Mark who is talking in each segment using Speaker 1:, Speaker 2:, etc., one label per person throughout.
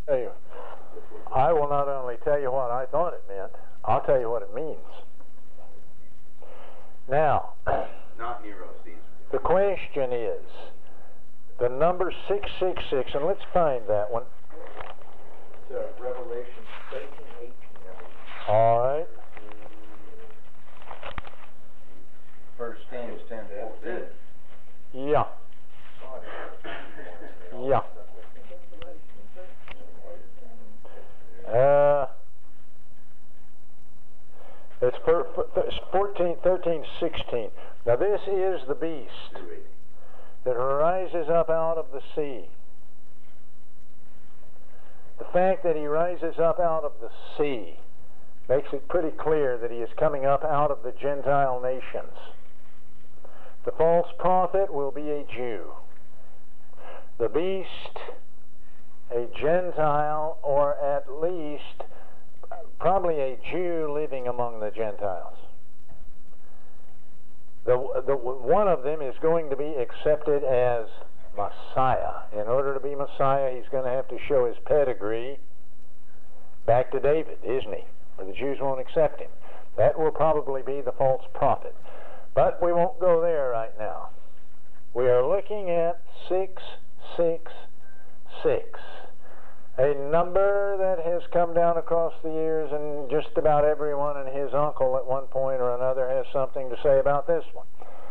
Speaker 1: Tell you, I will not only tell you what I thought it meant, I'll tell you what it means. Now,
Speaker 2: not Nero Caesar.
Speaker 1: The question is, the number 666, and let's find that one.
Speaker 3: It's Revelation 13:18.
Speaker 1: All right.
Speaker 3: 1 Kings 10:14.
Speaker 1: Yeah. Yeah. It's 14, 13, 16. Now this is the beast that rises up out of the sea. The fact that he rises up out of the sea makes it pretty clear that he is coming up out of the Gentile nations. The false prophet will be a Jew. The beast, a Gentile, or at least probably a Jew living among the Gentiles. One of them is going to be accepted as Messiah. In order to be Messiah, he's going to have to show his pedigree back to David, isn't he? Or the Jews won't accept him. That will probably be the false prophet. But we won't go there right now. We are looking at 666. A number that has come down across the years, and just about everyone and his uncle at one point or another has something to say about this one.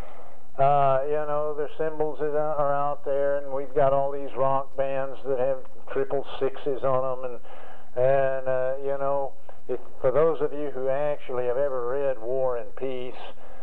Speaker 1: The symbols are out there, and we've got all these rock bands that have 666s on them, and for those of you who actually have ever read War and Peace,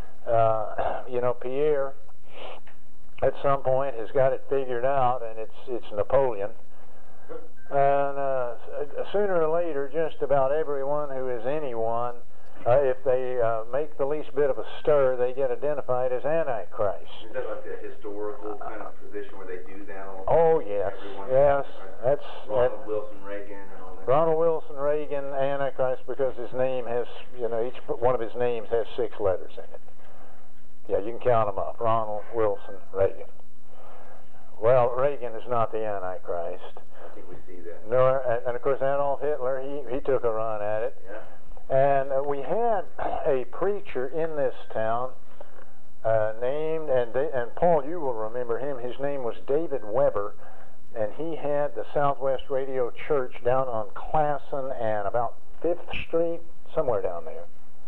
Speaker 1: Pierre at some point has got it figured out, and it's Napoleon. And sooner or later, just about everyone who is anyone, if they make the least bit of a stir, they get identified as Antichrist.
Speaker 2: Is that like a historical kind of position where they do that all the time?
Speaker 1: Oh, yes. Yes. That's
Speaker 2: Ronald Wilson Reagan and all that.
Speaker 1: Ronald Wilson Reagan, Antichrist, because his name has, each one of his names has 6 letters in it. Yeah, you can count them up. Ronald Wilson Reagan. Well, Reagan is not the Antichrist.
Speaker 2: I think we see that.
Speaker 1: No, and of course Adolf Hitler, he took a run at it.
Speaker 2: Yeah.
Speaker 1: And we had a preacher in this town named, and Paul, you will remember him, his name was David Weber, and he had the Southwest Radio Church down on Classen and about 5th Street, somewhere down there.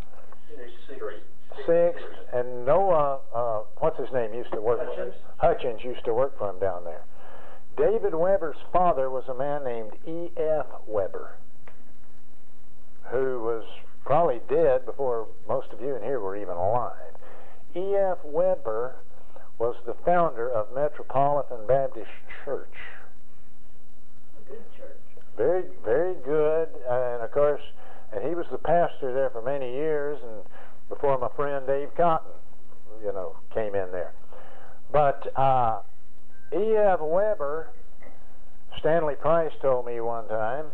Speaker 1: 6th, and Noah, what's his name, used to work for him? Hutchins used to work for him down there. David Weber's father was a man named E.F. Weber, who was probably dead before most of you in here were even alive. E.F. Weber was the founder of Metropolitan Baptist Church.
Speaker 4: A good church.
Speaker 1: Very, very good, and of course, and he was the pastor there for many years, and before my friend Dave Cotton, came in there. But E.F. Weber, Stanley Price told me one time,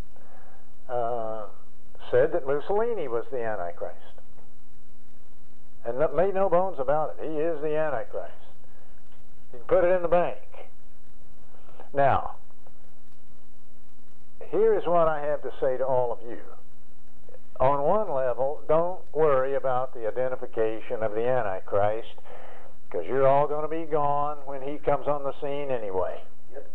Speaker 1: said that Mussolini was the Antichrist. And made no bones about it. He is the Antichrist. You can put it in the bank. Now, here is what I have to say to all of you. On one level, don't worry about the identification of the Antichrist, because you're all going to be gone when he comes on the scene anyway.
Speaker 3: Yep.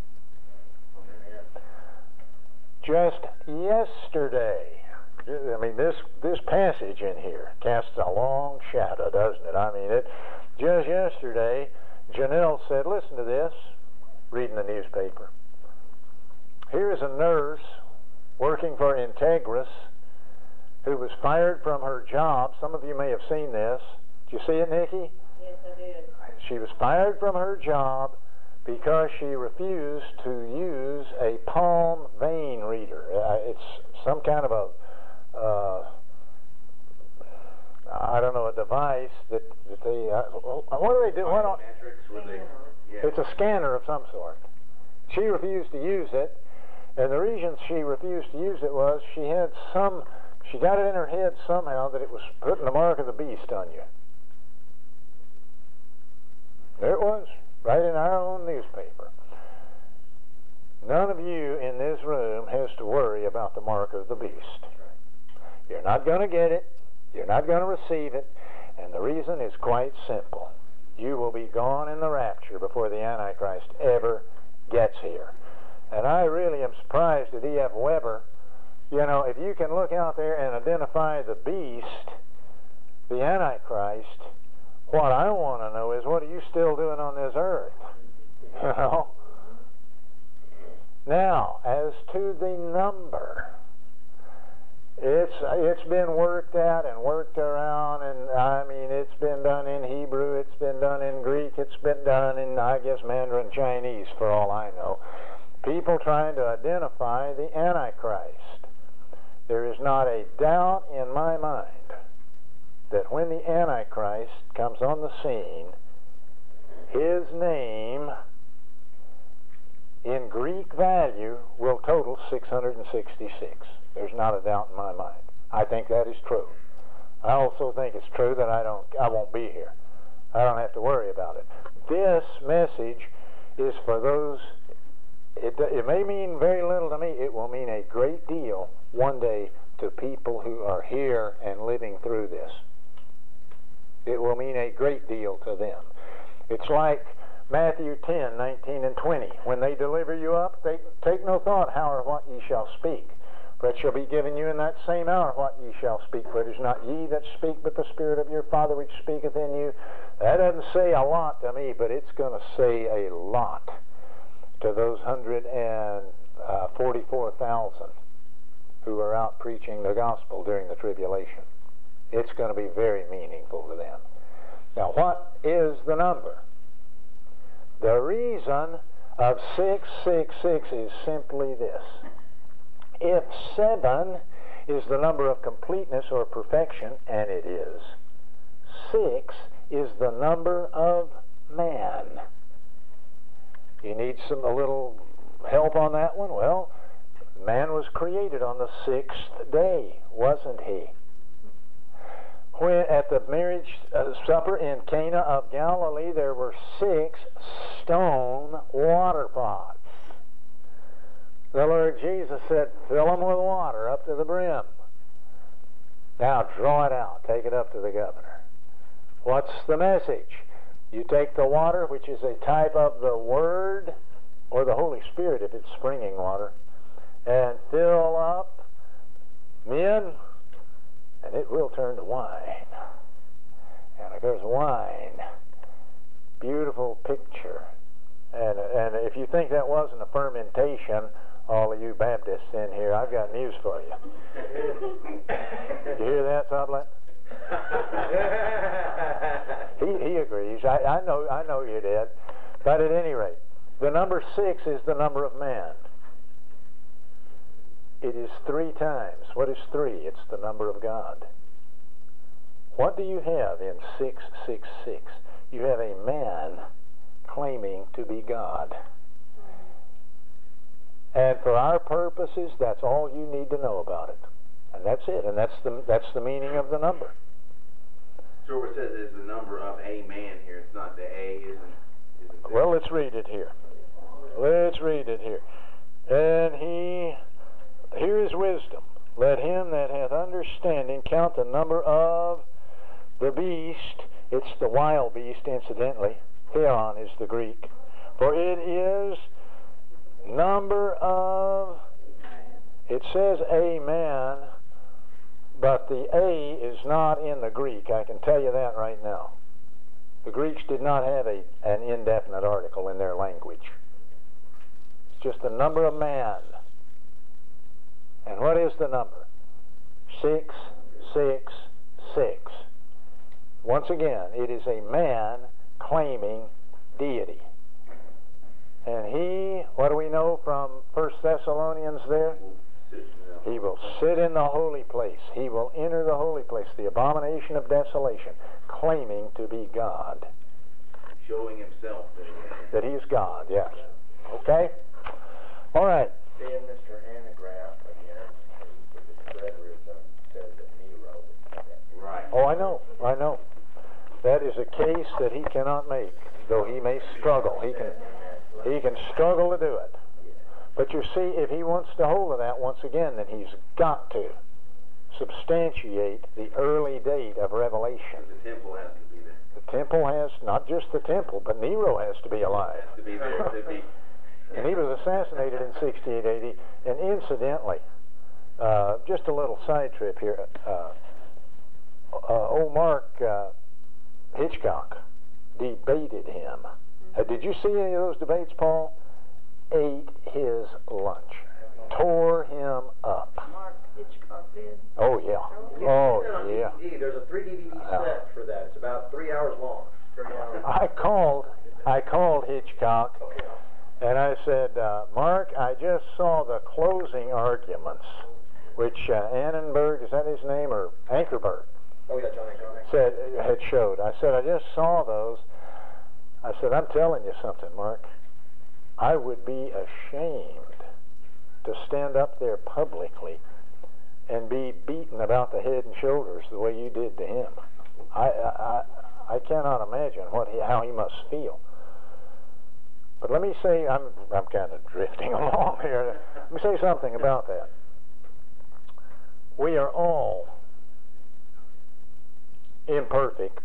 Speaker 1: Just yesterday, this passage in here casts a long shadow, doesn't it? Just yesterday, Janelle said, listen to this, reading the newspaper. Here is a nurse working for Integris who was fired from her job. Some of you may have seen this. Did you see it, Nikki?
Speaker 4: Yes, I did.
Speaker 1: She was fired from her job because she refused to use a palm vein reader. It's some kind of a a device that they, what do they do? It's a scanner of some sort. She refused to use it, and the reason she refused to use it was she got it in her head somehow that it was putting the mark of the beast on you. There it was, right in our own newspaper. none of you in this room has to worry about the mark of the beast. You're not going to get it. You're not going to receive it. And the reason is quite simple. You will be gone in the rapture before the Antichrist ever gets here. And I really am surprised at E.F. Weber. You know, if you can look out there and identify the beast, the Antichrist, what I want to know is, what are you still doing on this earth? You know? Now, as to the number, it's been worked out and worked around, and I mean, it's been done in Hebrew, it's been done in Greek, it's been done in, I guess, Mandarin Chinese, for all I know. People trying to identify the Antichrist. There is not a doubt in my mind that when the Antichrist comes on the scene, his name in Greek value will total 666. There's not a doubt in my mind. I think that is true. I also think it's true that I won't be here. I don't have to worry about it. This message is for those. It may mean very little to me. It will mean a great deal one day to people who are here and living through this. It will mean a great deal to them. It's like Matthew 10, 19 and 20. When they deliver you up, they take no thought how or what ye shall speak. For it shall be given you in that same hour what ye shall speak. For it is not ye that speak, but the Spirit of your Father which speaketh in you. That doesn't say a lot to me, but it's going to say a lot to those 144,000 who are out preaching the gospel during the tribulation. It's going to be very meaningful to them. Now, what is the number? The reason of 666 is simply this. If 7 is the number of completeness or perfection, and it is, 6 is the number of man. You need a little help on that one? Well, man was created on the 6th day, wasn't he? When at the marriage supper in Cana of Galilee, there were 6 stone water pots. The Lord Jesus said, fill them with water up to the brim. Now draw it out. Take it up to the governor. What's the message? You take the water, which is a type of the Word, or the Holy Spirit if it's springing water, and fill up men, and it will turn to wine. And of course, wine, beautiful picture. And if you think that wasn't a fermentation, all of you Baptists in here, I've got news for you. You hear that, Sutherland? He agrees. I know you did. But at any rate, the number 6 is the number of man. It is 3 times. What is 3? It's the number of God. What do you have in 666? You have a man claiming to be God. And for our purposes, that's all you need to know about it. And that's it. And that's the meaning of the number.
Speaker 2: So it says it's the number of a man here. It's not the A isn't
Speaker 1: well, let's read it here. Let's read it here. And here is wisdom. Let him that hath understanding count the number of the beast. It's the wild beast, incidentally. Theon is the Greek. For it is number of, it says a man, but the A is not in the Greek. I can tell you that right now. The Greeks did not have an indefinite article in their language. It's just the number of man. And what is the number? 666. Once again, it is a man claiming deity. And he, what do we know from 1 Thessalonians there? He will sit in the holy place. He will enter the holy place, the abomination of desolation, claiming to be God.
Speaker 2: showing himself
Speaker 1: that he is God, yes. Okay? All right.
Speaker 3: Seeing Mr. Hanegraaff again, with his preterism, said that Nero was dead.
Speaker 2: Right.
Speaker 1: Oh, I know. That is a case that he cannot make, though he may struggle. He can struggle to do it. But you see, if he wants to hold of that once again, then he's got to substantiate the early date of Revelation.
Speaker 2: The temple has to be there.
Speaker 1: The temple has, not just the temple, but Nero has to be alive.
Speaker 2: It has to be there to be.
Speaker 1: And he was assassinated in 68 AD. And incidentally, just a little side trip here. Old Mark Hitchcock debated him. Did you see any of those debates, Paul? Ate his lunch. Tore him up.
Speaker 4: Mark Hitchcock did.
Speaker 1: Oh, yeah. Oh, yeah.
Speaker 3: DVD. There's a 3 DVD set for that. It's about 3 hours long. 3 hours.
Speaker 1: I called Hitchcock, and I said, Mark, I just saw the closing arguments, which Annenberg, is that his name, or Ankerberg?
Speaker 3: Oh, yeah, John.
Speaker 1: Had showed. I said, I just saw those. I said, I'm telling you something, Mark. I would be ashamed to stand up there publicly and be beaten about the head and shoulders the way you did to him. I cannot imagine how he must feel. But let me say, I'm kind of drifting along here. Let me say something about that. We are all imperfect.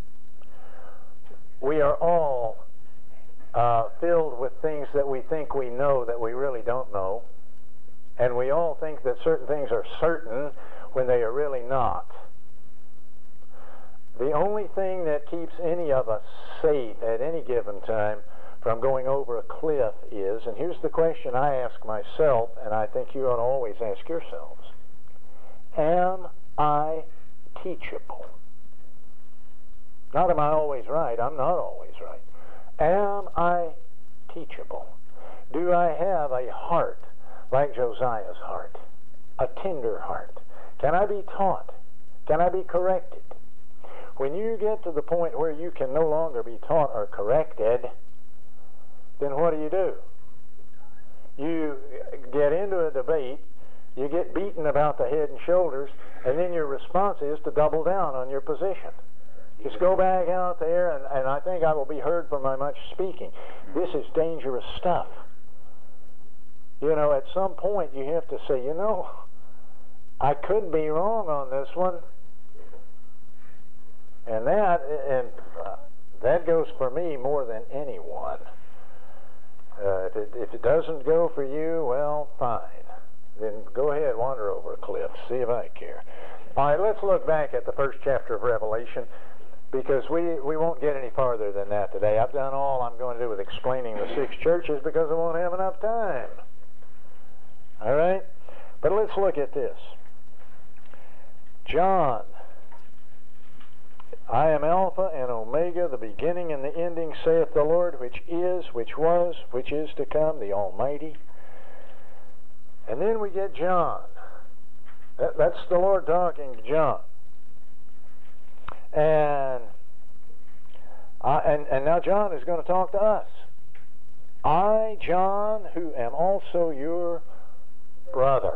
Speaker 1: We are all filled with things that we think we know that we really don't know. And we all think that certain things are certain when they are really not. The only thing that keeps any of us safe at any given time from going over a cliff is, and here's the question I ask myself, and I think you ought to always ask yourselves, am I teachable? Not am I always right, I'm not always right. Am I teachable? Do I have a heart like Josiah's heart? A tender heart? Can I be taught? Can I be corrected? When you get to the point where you can no longer be taught or corrected, then what do? You get into a debate, you get beaten about the head and shoulders, and then your response is to double down on your position. Just go back out there, and I think I will be heard for my much speaking. This is dangerous stuff. You know, at some point you have to say, you know, I could be wrong on this one. And that goes for me more than anyone. If it doesn't go for you, well, fine. Then go ahead, wander over a cliff, see if I care. All right, let's look back at the first chapter of Revelation, because we won't get any farther than that today. I've done all I'm going to do with explaining the 6 churches because I won't have enough time. All right? But let's look at this. John, I am Alpha and Omega, the beginning and the ending, saith the Lord, which is, which was, which is to come, the Almighty. And then we get John. That's the Lord talking to John. And now John is going to talk to us. I, John, who am also your brother.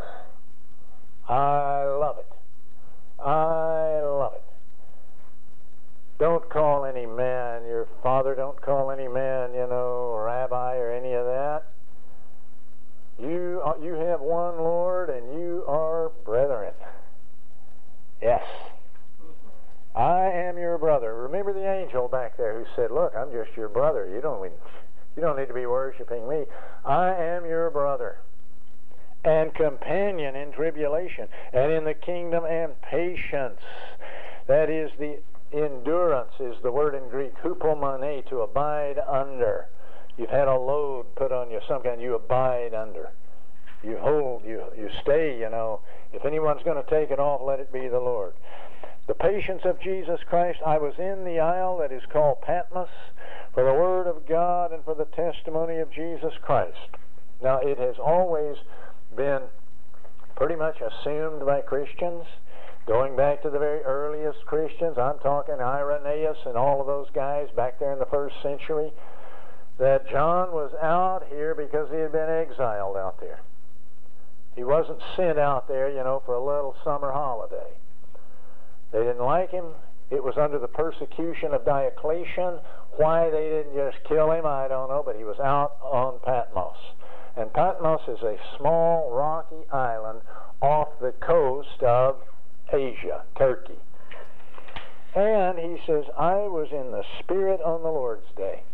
Speaker 1: I love it. I love it. Don't call any man your father. Don't call any man, rabbi or any of that. You have one Lord, and you are brethren. Yes. I am your brother. Remember the angel back there who said, look, I'm just your brother. You don't need to be worshiping me. I am your brother and companion in tribulation and in the kingdom and patience. That is, the endurance is the word in Greek, hupomone, to abide under. You've had a load put on you, some kind, you abide under. You hold, you stay, If anyone's going to take it off, let it be the Lord. The patience of Jesus Christ. I was in the isle that is called Patmos for the word of God and for the testimony of Jesus Christ. Now, it has always been pretty much assumed by Christians, going back to the very earliest Christians. I'm talking Irenaeus and all of those guys back there in the 1st century, that John was out here because he had been exiled out there. He wasn't sent out there, for a little summer holiday. They didn't like him. It was under the persecution of Diocletian. Why they didn't just kill him, I don't know, but he was out on Patmos. And Patmos is a small rocky island off the coast of Asia, Turkey. And he says, I was in the Spirit on the Lord's day.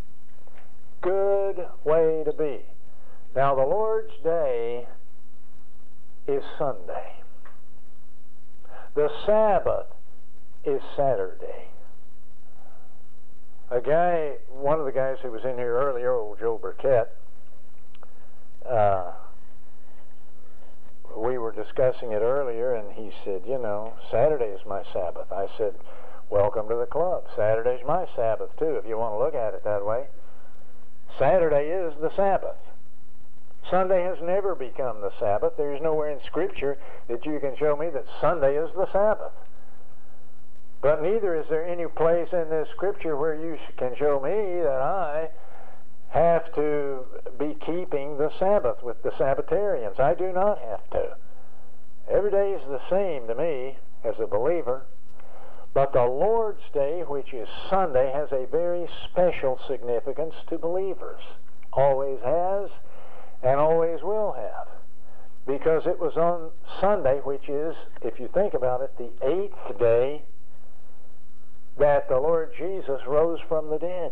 Speaker 1: Good way to be. Now, the Lord's day is Sunday. The Sabbath is Saturday. One of the guys who was in here earlier, old Joe Burkett, we were discussing it earlier, and he said, Saturday is my Sabbath. I said, welcome to the club. Saturday's my Sabbath, too, if you want to look at it that way. Saturday is the Sabbath. Sunday has never become the Sabbath. There's nowhere in Scripture that you can show me that Sunday is the Sabbath. But neither is there any place in this Scripture where you can show me that I have to be keeping the Sabbath with the Sabbatarians. I do not have to. Every day is the same to me as a believer. But the Lord's Day, which is Sunday, has a very special significance to believers. Always has and always will have. Because it was on Sunday, which is, if you think about it, the 8th day that the Lord Jesus rose from the dead.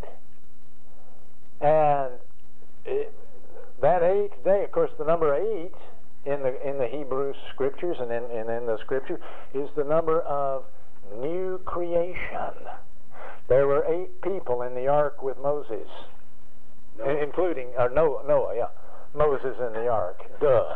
Speaker 1: And that 8th day, of course, the number 8 in the Hebrew Scriptures and in the Scripture is the number of new creation. There were 8 people in the ark with Moses, including Noah, yeah. Moses in the ark. Duh.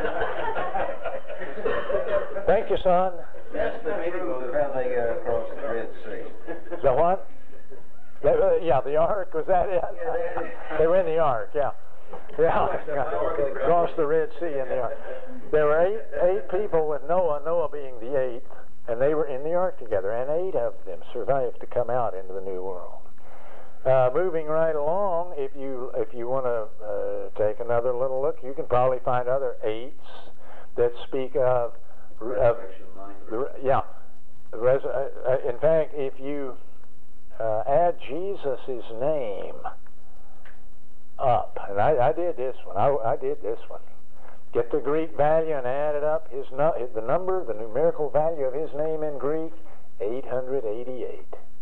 Speaker 1: Thank you, son.
Speaker 2: That's the meaning of how they got across the Red Sea.
Speaker 1: The what? Yeah, the ark, was that it? They were in the ark, yeah. Yeah, across the Red Sea in the ark. There were eight people with Noah being the 8th, and they were in the ark together, and 8 of them survived to come out into the New World. Moving right along, if you want to take another little look, you can probably find other 8s that speak of yeah. In fact, if you add Jesus' name up, and I did this one. I did this one. Get the Greek value and add it up. The numerical value of his name in Greek, 888.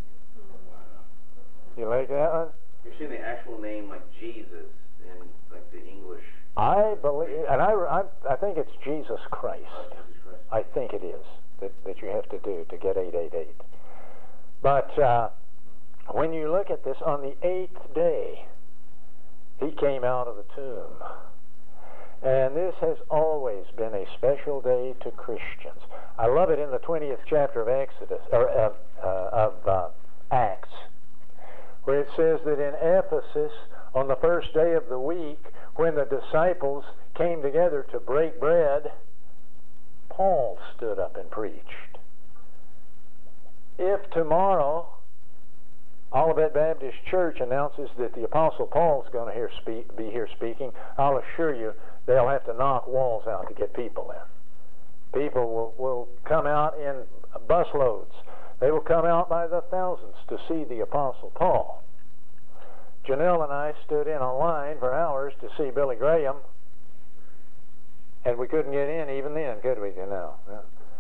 Speaker 1: You like that one?
Speaker 2: You're seeing the actual name like Jesus in like the English.
Speaker 1: I believe, and I think it's Jesus Christ.
Speaker 2: Jesus Christ.
Speaker 1: I think it is that you have to do to get 888. But when you look at this, on the 8th day, he came out of the tomb. And this has always been a special day to Christians. I love it in the 20th chapter of Acts, where it says that in Ephesus, on the first day of the week, when the disciples came together to break bread, Paul stood up and preached. If tomorrow Olivet Baptist Church announces that the Apostle Paul's going to be here speaking, I'll assure you they'll have to knock walls out to get people in. People will come out in busloads. They will come out by the thousands to see the Apostle Paul. Janelle and I stood in a line for hours to see Billy Graham, and we couldn't get in even then, could we, Janelle? Yeah.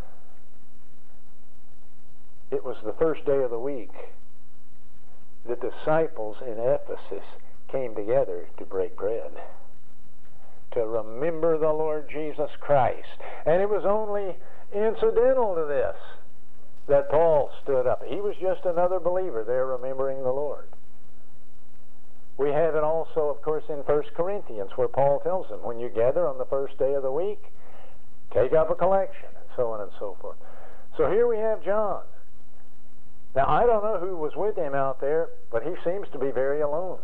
Speaker 1: It was the first day of the week. The disciples in Ephesus came together to break bread, to remember the Lord Jesus Christ. And it was only incidental to this that Paul stood up. He was just another believer there remembering the Lord. We have it also, of course, in 1 Corinthians, where Paul tells them, when you gather on the first day of the week, take up a collection, and so on and so forth. So here we have John. Now, I don't know who was with him out there, but he seems to be very alone.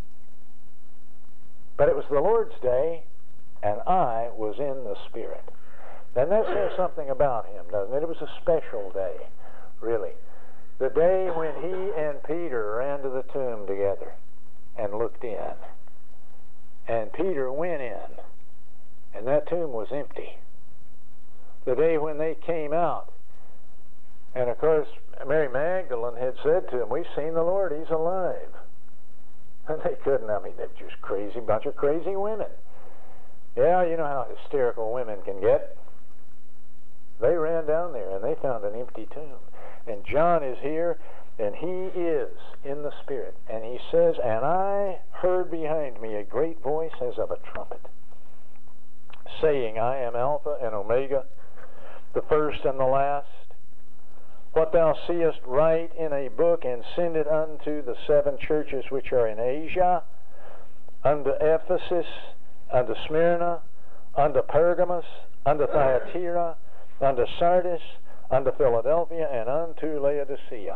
Speaker 1: But it was the Lord's day, and I was in the Spirit. And that says something about him, doesn't it? It was a special day, really. The day when he and Peter ran to the tomb together and looked in. And Peter went in, and that tomb was empty. The day when they came out, and of course, Mary Magdalene had said to him, we've seen the Lord, he's alive. And they couldn't, they're just crazy, bunch of crazy women. Yeah, you know how hysterical women can get. They ran down there and they found an empty tomb. And John is here, and he is in the Spirit. And he says, and I heard behind me a great voice as of a trumpet, saying, I am Alpha and Omega, the first and the last. What thou seest, write in a book, and send it unto the 7 churches which are in Asia, unto Ephesus, unto Smyrna, unto Pergamos, unto Thyatira, unto Sardis, unto Philadelphia, and unto Laodicea.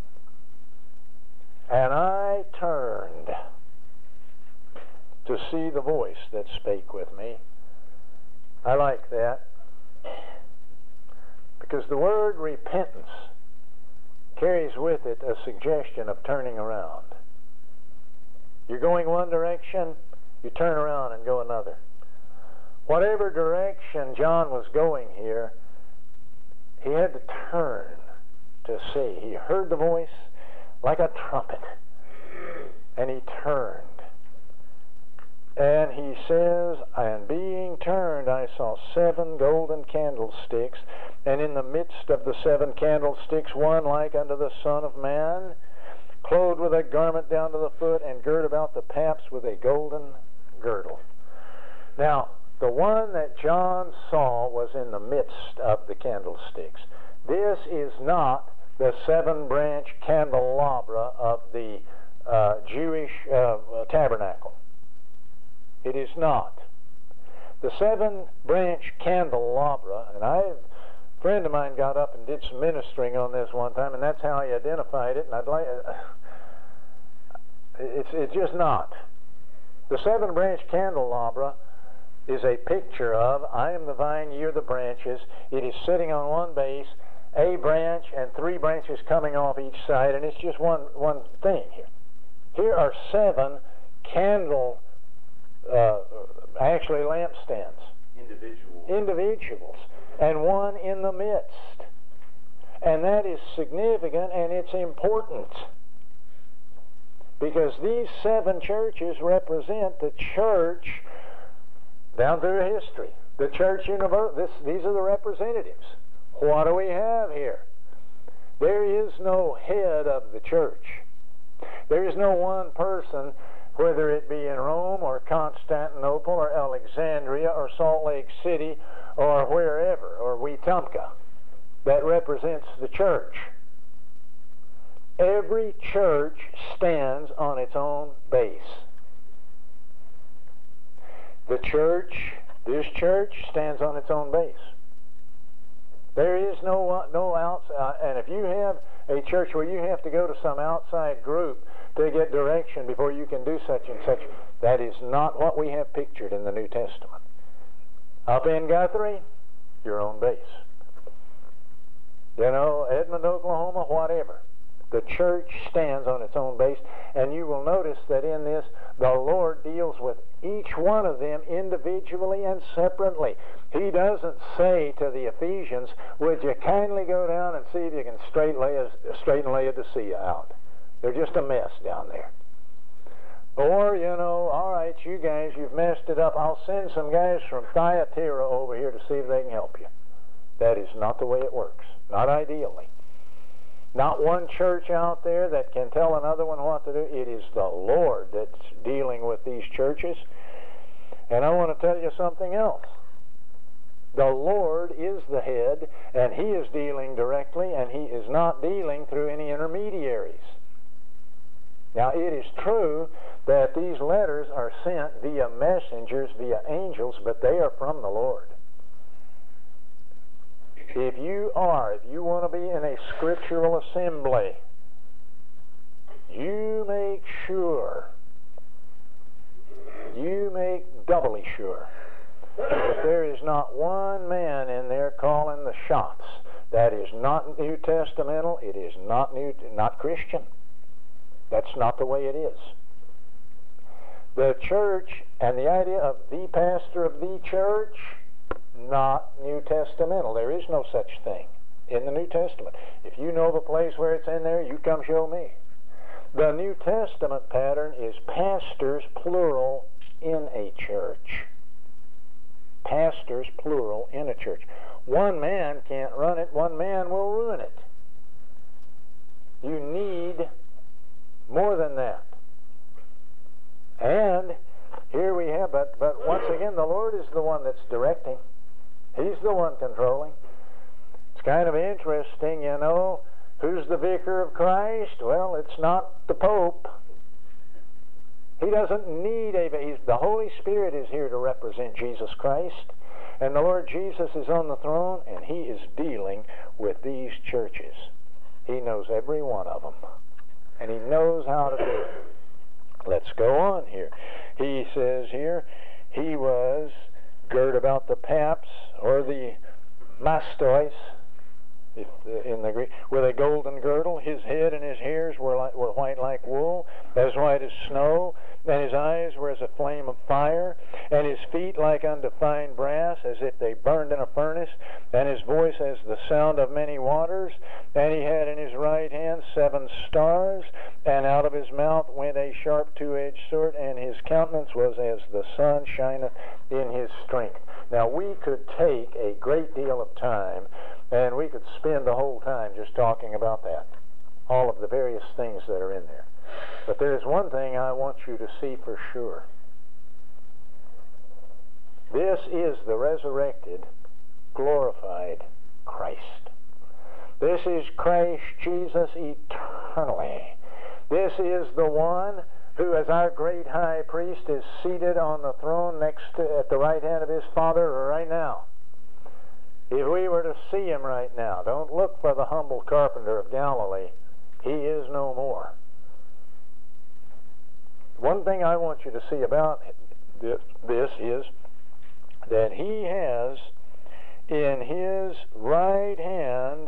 Speaker 1: And I turned to see the voice that spake with me. I like that, because the word repentance carries with it a suggestion of turning around. You're going one direction, you turn around and go another. Whatever direction John was going here, he had to turn to see. He heard the voice like a trumpet, and he turned. And he says, and being turned, I saw 7 golden candlesticks, and in the midst of the 7 candlesticks one like unto the Son of Man, clothed with a garment down to the foot, and girt about the paps with a golden girdle. Now, the one that John saw was in the midst of the candlesticks. This is not the 7-branch candelabra of the Jewish tabernacle. It is not. The 7-branch candelabra, and a friend of mine got up and did some ministering on this one time, and that's how he identified it, and I'd like, it's just not. The 7-branch candelabra is a picture of, I am the vine, ye are the branches. It is sitting on one base, a branch and 3 branches coming off each side, and it's just one thing here. Here are 7 actually lampstands. Individuals. And one in the midst. And that is significant, and it's important. Because these 7 churches represent the church down through history. The church universe, these are the representatives. What do we have here? There is no head of the church. There is no one person, whether it be in Rome or Constantinople or Alexandria or Salt Lake City or wherever, or Wetumpka, that represents the church. Every church stands on its own base. The church, this church, stands on its own base. There is no outside, and if you have a church where you have to go to some outside group to get direction before you can do such and such, that is not what we have pictured in the New Testament. Up in Guthrie, your own base. You know, Edmond, Oklahoma, whatever. The church stands on its own base, and you will notice that in this, the Lord deals with each one of them individually and separately. He doesn't say to the Ephesians, would you kindly go down and see if you can straighten Laodicea out. They're just a mess down there. Or, you know, all right, you guys, you've messed it up. I'll send some guys from Thyatira over here to see if they can help you. That is not the way it works. Not ideally. Not one church out there that can tell another one what to do. It is the Lord that's dealing with these churches. And I want to tell you something else. The Lord is the head, and He is dealing directly, and He is not dealing through any intermediaries. Now, it is true that these letters are sent via messengers, via angels, but they are from the Lord. If you want to be in a scriptural assembly, you make doubly sure that there is not one man in there calling the shots. That is not New Testamental. It is not Christian. That's not the way it is. The church and the idea of the pastor of the church, not New Testamental. There is no such thing in the New Testament. If you know of a place where it's in there, you come show me. The New Testament pattern is pastors, plural, in a church. pastors, plural, in a church. One man can't run it. One man will ruin it. You need more than that. And here we have, but once again, the Lord is the one that's directing. He's the one controlling. It's kind of interesting, you know. Who's the vicar of Christ? Well, it's not the Pope. He doesn't need the Holy Spirit is here to represent Jesus Christ. And the Lord Jesus is on the throne, and He is dealing with these churches. He knows every one of them. And He knows how to do it. Let's go on here. He says here, he was girt about the paps, or the mastois, in the Greek, with a golden girdle. His head and his hairs were white like wool, as white as snow, and his eyes were as a flame of fire, and his feet like unto fine brass, as if they burned in a furnace, and his voice as the sound of many waters. And he had in his right hand 7 stars, and out of his mouth went a sharp 2-edged sword, and his countenance was as the sun shineth in his strength. Now we could take a great deal of time, and we could spend the whole time just talking about that, all of the various things that are in there. But there is one thing I want you to see for sure. This is the resurrected, glorified Christ. This is Christ Jesus eternally. This is the one who, as our great high priest, is seated on the throne at the right hand of his Father right now. If we were to see him right now, don't look for the humble carpenter of Galilee. He is no more. One thing I want you to see about this is that he has in his right hand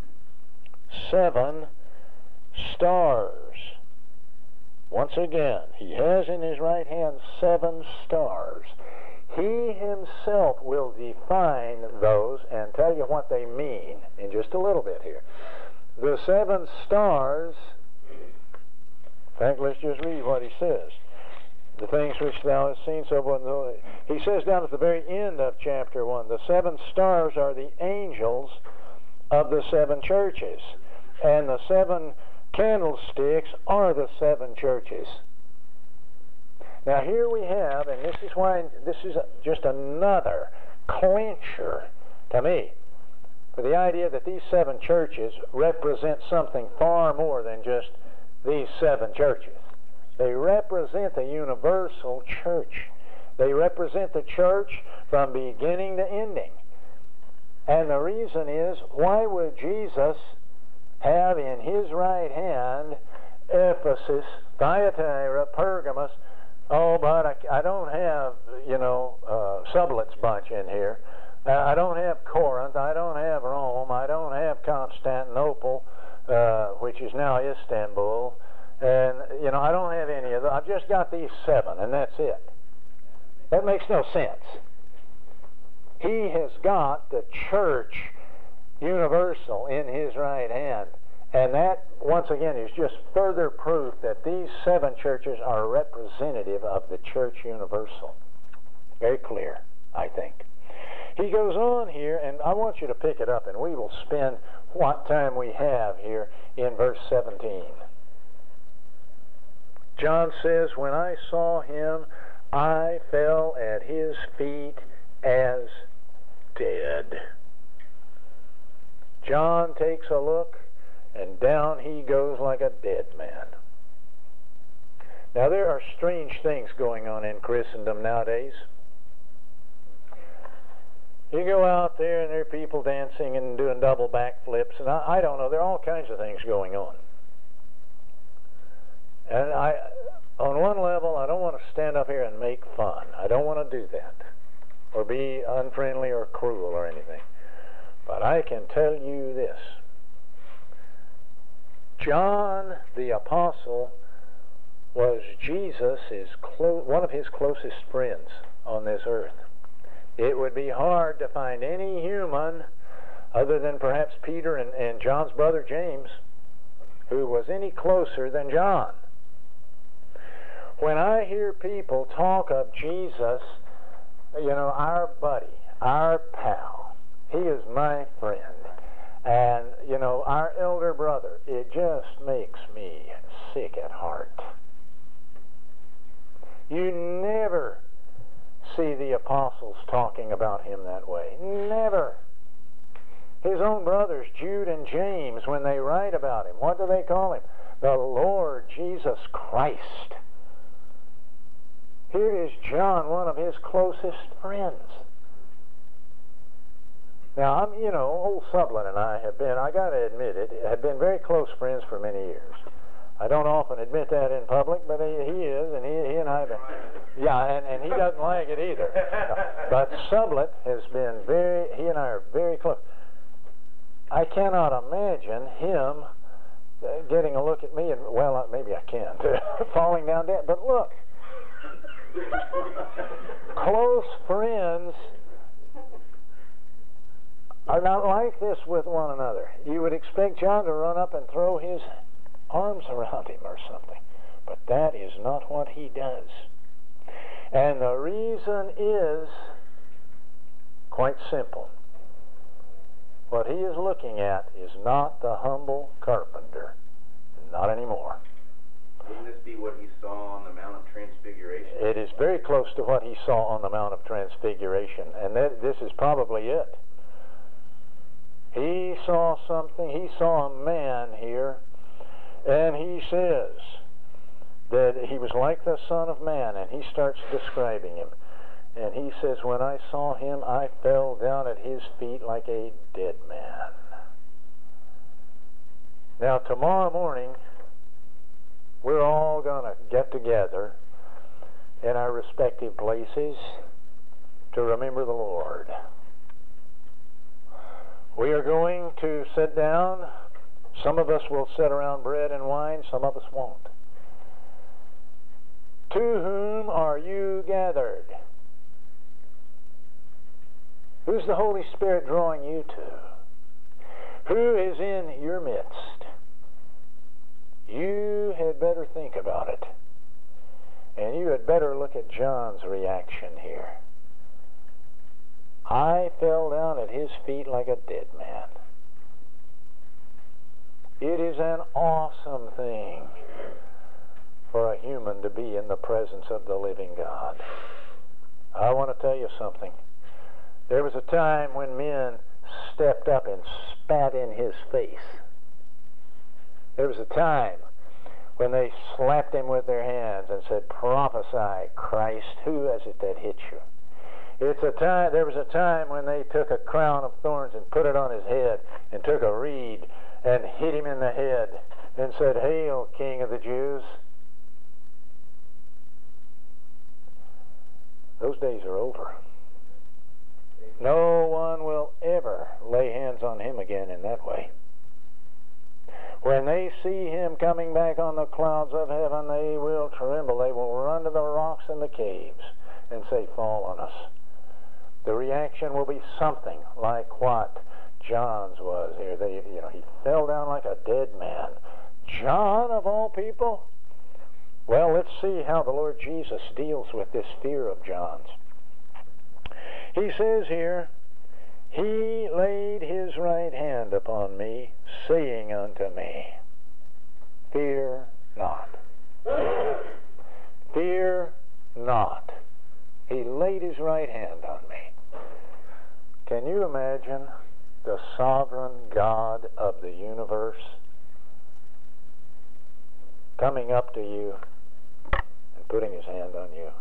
Speaker 1: 7 stars. Once again, he has in his right hand 7 stars. He himself will define those and tell you what they mean in just a little bit here. The 7 stars, in fact, let's just read what he says. The things which thou hast seen, so forth. He says down at the very end of chapter 1, the 7 stars are the angels of the 7 churches, and the 7 candlesticks are the 7 churches. Now here we have, and this is why this is just another clincher to me, for the idea that these 7 churches represent something far more than just these 7 churches. They represent the universal church. They represent the church from beginning to ending. And the reason is, why would Jesus have in his right hand Ephesus, Thyatira, Pergamos? Oh, but I don't have, Sublet's bunch in here. I don't have Corinth. I don't have Rome. I don't have Constantinople, which is now Istanbul. And, I don't have any of them. I've just got these 7, and that's it. That makes no sense. He has got the church universal in his right hand. And that, once again, is just further proof that these 7 churches are representative of the church universal. Very clear, I think. He goes on here, and I want you to pick it up, and we will spend what time we have here in verse 17. John says, when I saw him, I fell at his feet as dead. John takes a look, and down he goes like a dead man. Now there are strange things going on in Christendom nowadays. You go out there and there are people dancing and doing double backflips, and I don't know, there are all kinds of things going on. And on one level, I don't want to stand up here and make fun. I don't want to do that, or be unfriendly or cruel or anything. But I can tell you this. John the Apostle was Jesus' one of his closest friends on this earth. It would be hard to find any human, other than perhaps Peter and John's brother James, who was any closer than John. When I hear people talk of Jesus, our buddy, our pal. He is my friend. And, you know, our elder brother, it just makes me sick at heart. You never see the apostles talking about him that way. Never. His own brothers, Jude and James, when they write about him, what do they call him? The Lord Jesus Christ. Here is John, one of his closest friends. Now, old Sublin and I got to admit it, have been very close friends for many years. I don't often admit that in public, but he is, and he and I have been, and he doesn't like it either. But Sublin has been he and I are very close. I cannot imagine him getting a look at me, and, well, maybe I can, falling down dead. But look, close friends are not like this with one another. You would expect John to run up and throw his arms around him or something. But that is not what he does. And the reason is quite simple. What he is looking at is not the humble carpenter. Not anymore.
Speaker 2: Wouldn't this be what he saw on the Mount of Transfiguration?
Speaker 1: It is very close to what he saw on the Mount of Transfiguration. And this is probably it. He saw something. He saw a man here. And he says that he was like the Son of Man. And he starts describing him. And he says, when I saw him, I fell down at his feet like a dead man. Now, tomorrow morning, we're all going to get together in our respective places to remember the Lord. We are going to sit down. Some of us will sit around bread and wine. Some of us won't. To whom are you gathered? Who's the Holy Spirit drawing you to? Who is in your midst? You had better think about it. And you had better look at John's reaction here. I fell down at his feet like a dead man. It is an awesome thing for a human to be in the presence of the living God. I want to tell you something. There was a time when men stepped up and spat in his face. There was a time when they slapped him with their hands and said, prophesy, Christ, who is it that hit you? There was a time when they took a crown of thorns and put it on his head and took a reed and hit him in the head and said, Hail, King of the Jews. Those days are over. No one will ever lay hands on him again in that way. When they see him coming back on the clouds of heaven, they will tremble. They will run to the rocks and the caves and say, fall on us. The reaction will be something like what John's was here. He fell down like a dead man. John, of all people? Well, let's see how the Lord Jesus deals with this fear of John's. He says here, He laid His right hand upon me, saying unto me, Fear not. Fear not. He laid His right hand on me. Can you imagine the sovereign God of the universe coming up to you and putting His hand on you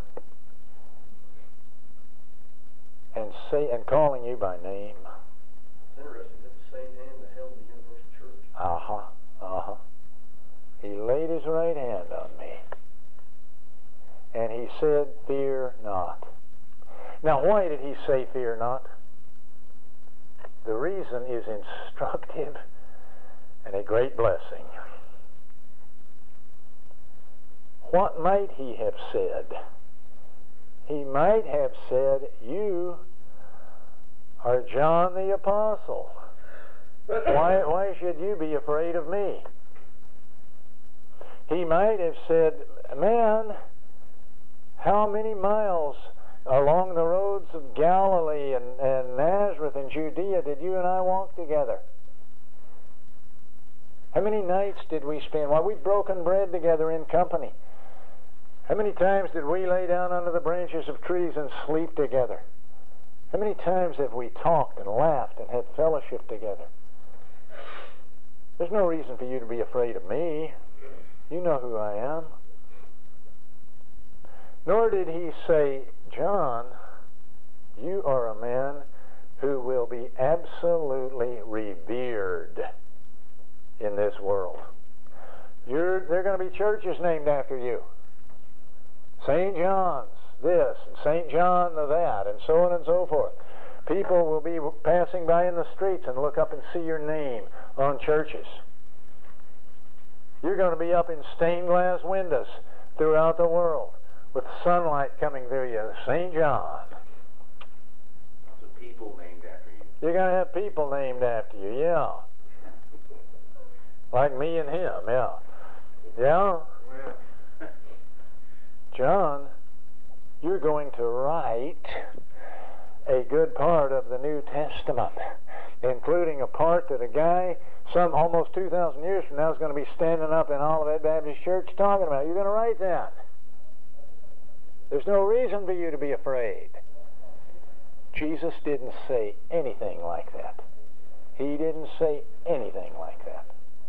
Speaker 1: and calling you by name?
Speaker 3: It's interesting that the same hand that held the universal church.
Speaker 1: He laid His right hand on me. And He said, Fear not. Now, why did He say, Fear not? The reason is instructive and a great blessing. What might He have said? He might have said, You are John the Apostle. Why should you be afraid of me? He might have said, Man, how many miles along the roads of Galilee and many nights did we spend? Why, we've broken bread together in company. How many times did we lay down under the branches of trees and sleep together? How many times have we talked and laughed and had fellowship together? There's no reason for you to be afraid of me. You know who I am. Nor did he say, John, you are a man who will be absolutely revered in this world. There are going to be churches named after you. St. John's this, and St. John the that, and so on and so forth. People will be passing by in the streets and look up and see your name on churches. You're going to be up in stained glass windows throughout the world with sunlight coming through you. St. John.
Speaker 2: Lots of people named after you.
Speaker 1: You're going to have people named after you, yeah. Like me and him, yeah. Yeah? John, you're going to write a good part of the New Testament, including a part that a guy, some almost 2,000 years from now, is going to be standing up in Olivet Baptist Church talking about. You're going to write that. There's no reason for you to be afraid. Jesus didn't say anything like that. He didn't say anything like that.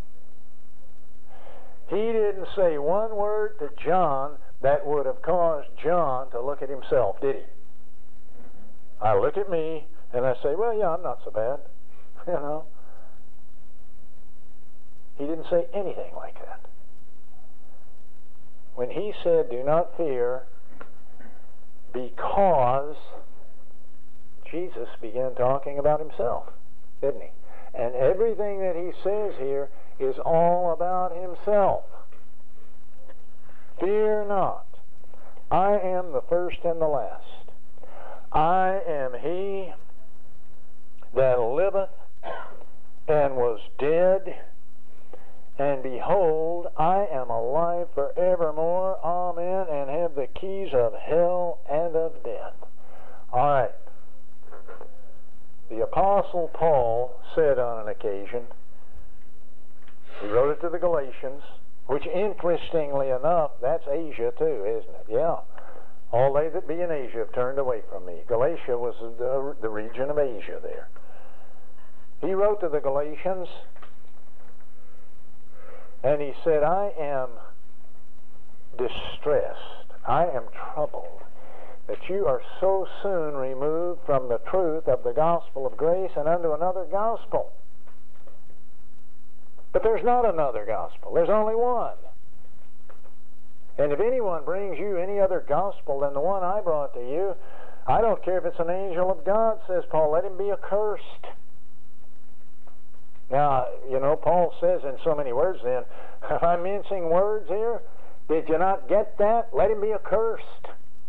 Speaker 1: He didn't say one word to John that would have caused John to look at himself, did he? I look at me and I say, well, yeah, I'm not so bad. You know? He didn't say anything like that. When he said, do not fear, because Jesus began talking about himself, didn't he? And everything that he says here is all about himself. Fear not. I am the first and the last. I am he that liveth and was dead, and behold, I am alive forevermore, amen, and have the keys of hell and of death. All right. The Apostle Paul said on an occasion, he wrote it to the Galatians, which interestingly enough, that's Asia too, isn't it? Yeah. All they that be in Asia have turned away from me. Galatia was the region of Asia there. He wrote to the Galatians, and he said, I am distressed, I am troubled, that you are so soon removed from the truth of the gospel of grace and unto another gospel. But there's not another gospel. There's only one. And if anyone brings you any other gospel than the one I brought to you, I don't care if it's an angel of God, says Paul, let him be accursed. Now, you know, Paul says in so many words then, if I'm mincing words here, did you not get that? Let him be accursed.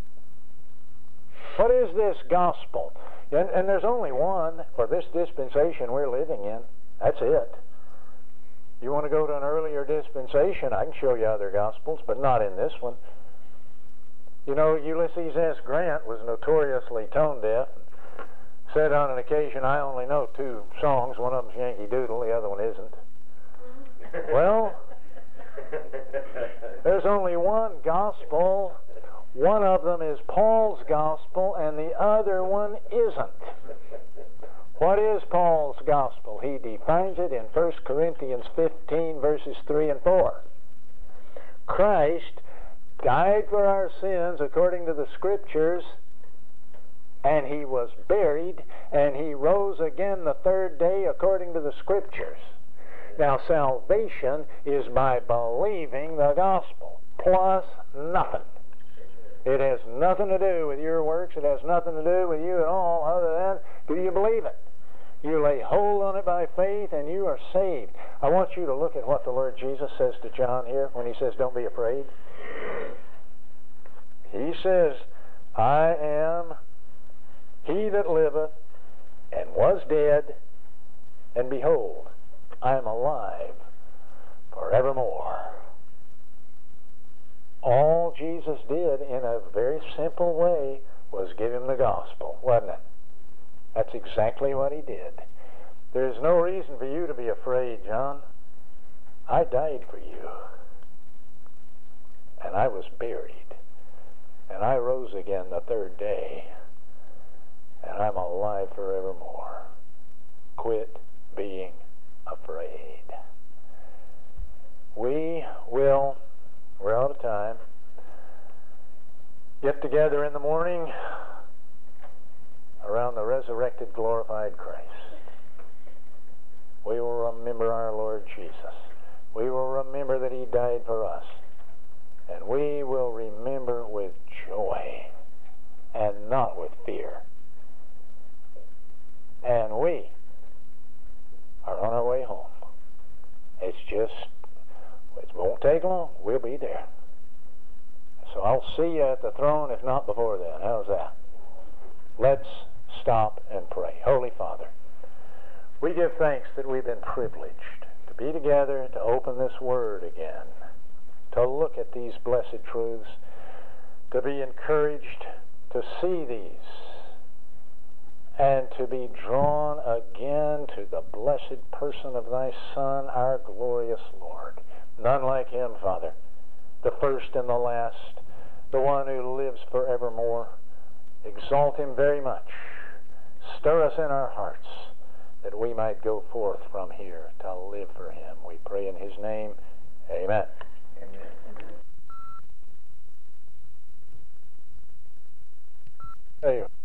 Speaker 1: What is this gospel? And there's only one for this dispensation we're living in. That's it. You want to go to an earlier dispensation, I can show you other gospels, but not in this one. You know, Ulysses S. Grant was notoriously tone deaf. Said on an occasion, I only know 2 songs. One of them's Yankee Doodle, the other one isn't. Well, there's only one gospel. One of them is Paul's gospel, and the other one isn't. What is Paul's gospel? He defines it in 1 Corinthians 15, verses 3 and 4. Christ died for our sins according to the Scriptures, and he was buried, and he rose again the 3rd day according to the Scriptures. Now, salvation is by believing the gospel, plus nothing. It has nothing to do with your works. It has nothing to do with you at all other than, do you believe it? You lay hold on it by faith, and you are saved. I want you to look at what the Lord Jesus says to John here when he says, don't be afraid. He says, I am he that liveth and was dead, and behold, I am alive forevermore. All Jesus did in a very simple way was give him the gospel, wasn't it? That's exactly what he did. There's no reason for you to be afraid, John. I died for you, and I was buried, and I rose again the third day, and I'm alive forevermore. Quit being afraid. We will, we're out of time, get together in the morning around the resurrected, glorified Christ. We will remember our Lord Jesus. We will remember that He died for us. And we will remember with joy and not with fear. And we are on our way home. It won't take long. We'll be there. So I'll see you at the throne, if not before then. How's that? Let's stop and pray. Holy Father, we give thanks that we've been privileged to be together, to open this Word again, to look at these blessed truths, to be encouraged to see these, and to be drawn again to the blessed person of Thy Son, our glorious Lord. None like Him, Father, the first and the last, the one who lives forevermore. Exalt Him very much. Stir us in our hearts that we might go forth from here to live for Him. We pray in His name. Amen. Amen. There you are.